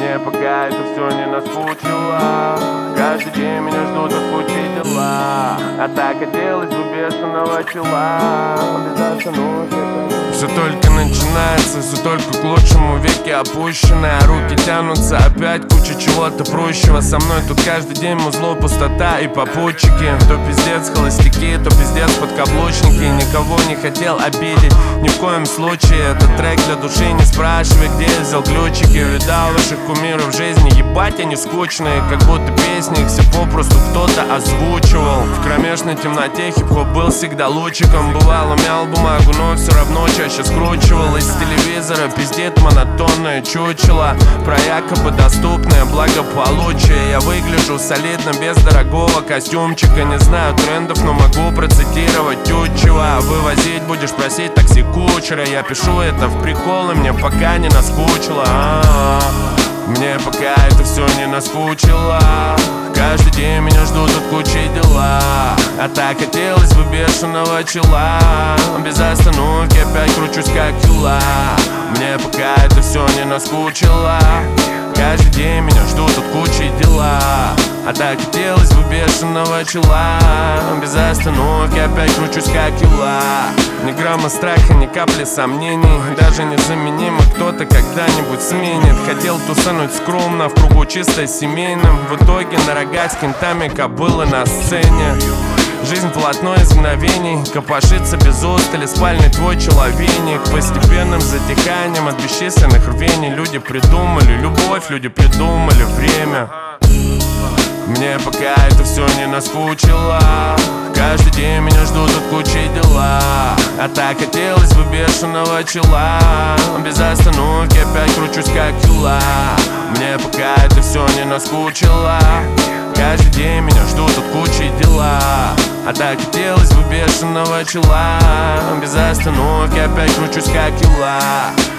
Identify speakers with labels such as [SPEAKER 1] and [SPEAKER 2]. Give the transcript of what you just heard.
[SPEAKER 1] Мне пока это все не наскучило. Каждый день меня ждут от кучи дела. А так хотелось бы бешеного чела. Без остановки. Все только начинается, все только к лучшему, веки опущенные, а руки тянутся опять, куча чего-то прущего. Со мной тут каждый день музло, пустота и попутчики. То пиздец холостяки, то пиздец подкаблучники. Никого не хотел обидеть, ни в коем случае. Это трек для души, не спрашивай, где я взял ключики. Видал ваших кумиров в жизни, ебать они скучные. Как будто песни, их все попросту кто-то озвучивал. В кромешной темноте хип-хоп был всегда лучиком. Бывало мял бумагу, но все равно чаще скручивал. Из телевизора пиздит монотонное чучело про якобы доступное благополучие. Я выгляжу солидно без дорогого костюмчика. Не знаю трендов, но могу процитировать Тютчева. Вывозить будешь просить такси кучера. Я пишу это в прикол, и мне пока не наскучило. Мне пока это все не наскучило. Каждый день меня ждут от кучи дела. А так хотелось бы бешеного чела. Без остановки опять кручусь как юла. Мне пока это все не наскучило. Каждый день меня ждут от кучи дела. А так хотелось бы бешеного чела. Без остановки опять кручусь как юла. Ни грамма страха, ни капли сомнений. Даже незаменимо кто-то когда-нибудь сменит. Хотел тусануть скромно, в кругу чисто семейном. В итоге на рога с кентами кобылы на сцене. Жизнь полотно из мгновений. Копошится без устали спальный твой человек. Постепенным затиханием от бесчисленных рвений. Люди придумали любовь, люди придумали время. Мне пока это все не наскучило. Каждый день меня ждут от кучи дела. А так хотелось бы бешеного чела. Без остановки опять кручусь как юла. Мне пока это все не наскучило. Каждый день меня ждут от кучи дела. А так хотелось бы бешеного чела. Без остановки опять кручусь как юла.